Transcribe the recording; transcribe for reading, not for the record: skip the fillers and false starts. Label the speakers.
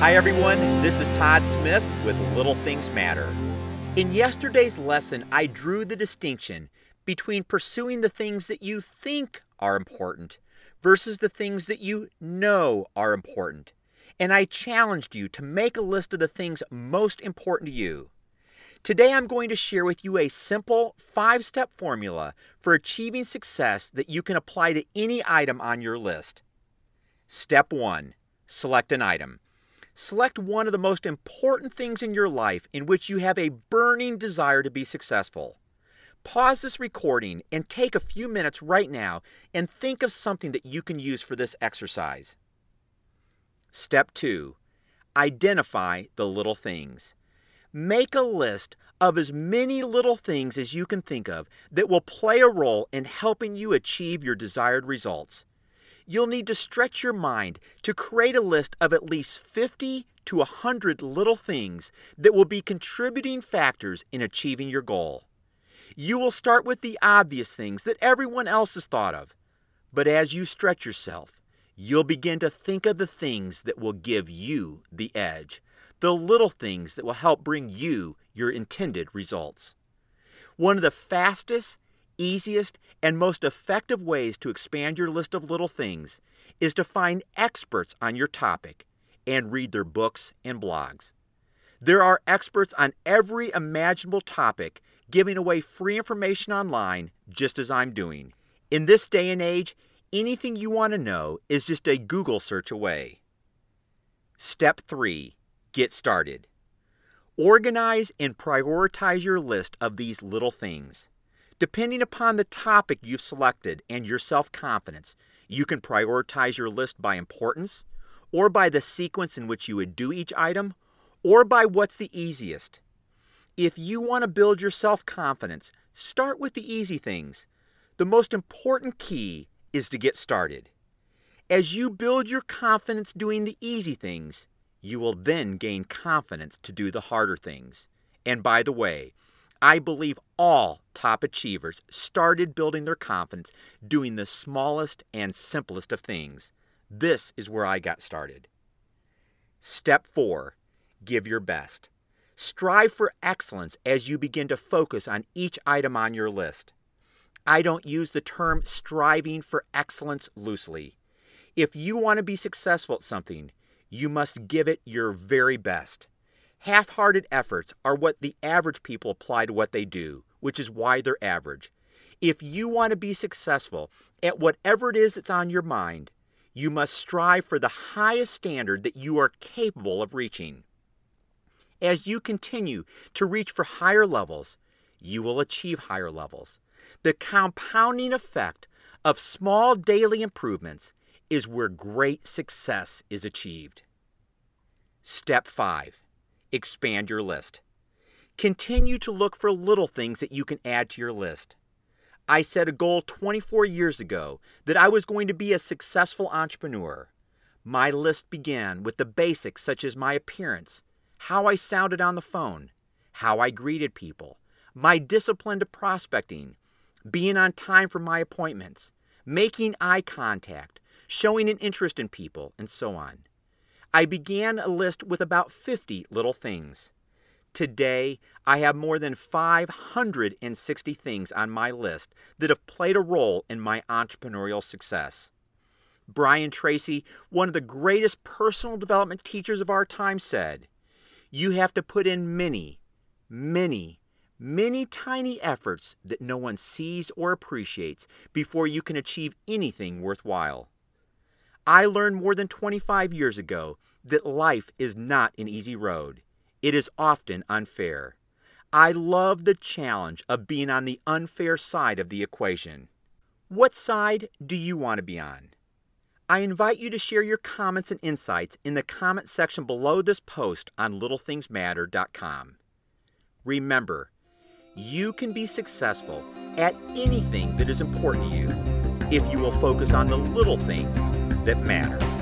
Speaker 1: Hi everyone, this is Todd Smith with Little Things Matter. In yesterday's lesson, I drew the distinction between pursuing the things that you think are important versus the things that you know are important. And I challenged you to make a list of the things most important to you. Today I'm going to share with you a simple 5-step formula for achieving success that you can apply to any item on your list. Step 1. Select an item. Select one of the most important things in your life in which you have a burning desire to be successful. Pause this recording and take a few minutes right now and think of something that you can use for this exercise. Step 2. Identify the little things. Make a list of as many little things as you can think of that will play a role in helping you achieve your desired results. You'll need to stretch your mind to create a list of at least 50 to 100 little things that will be contributing factors in achieving your goal. You will start with the obvious things that everyone else has thought of, but as you stretch yourself, you'll begin to think of the things that will give you the edge, the little things that will help bring you your intended results. One of the fastest, easiest, and most effective ways to expand your list of little things is to find experts on your topic and read their books and blogs. There are experts on every imaginable topic giving away free information online, just as I'm doing. In this day and age, anything you want to know is just a Google search away. Step 3. Get started. Organize and prioritize your list of these little things. Depending upon the topic you've selected and your self-confidence, you can prioritize your list by importance, or by the sequence in which you would do each item, or by what's the easiest. If you want to build your self-confidence, start with the easy things. The most important key is to get started. As you build your confidence doing the easy things, you will then gain confidence to do the harder things. And by the way, I believe all top achievers started building their confidence doing the smallest and simplest of things. This is where I got started. Step 4. Give your best. Strive for excellence as you begin to focus on each item on your list. I don't use the term striving for excellence loosely. If you want to be successful at something, you must give it your very best. Half-hearted efforts are what the average people apply to what they do, which is why they're average. If you want to be successful at whatever it is that's on your mind, you must strive for the highest standard that you are capable of reaching. As you continue to reach for higher levels, you will achieve higher levels. The compounding effect of small daily improvements is where great success is achieved. Step 5. Expand your list. Continue to look for little things that you can add to your list. I set a goal 24 years ago that I was going to be a successful entrepreneur. My list began with the basics such as my appearance, how I sounded on the phone, how I greeted people, my discipline to prospecting, being on time for my appointments, making eye contact, showing an interest in people, and so on. I began a list with about 50 little things. Today, I have more than 560 things on my list that have played a role in my entrepreneurial success. Brian Tracy, one of the greatest personal development teachers of our time, said, "You have to put in many, many, many tiny efforts that no one sees or appreciates before you can achieve anything worthwhile." I learned more than 25 years ago that life is not an easy road. It is often unfair. I love the challenge of being on the unfair side of the equation. What side do you want to be on? I invite you to share your comments and insights in the comment section below this post on littlethingsmatter.com. Remember, you can be successful at anything that is important to you if you will focus on the little things that matter.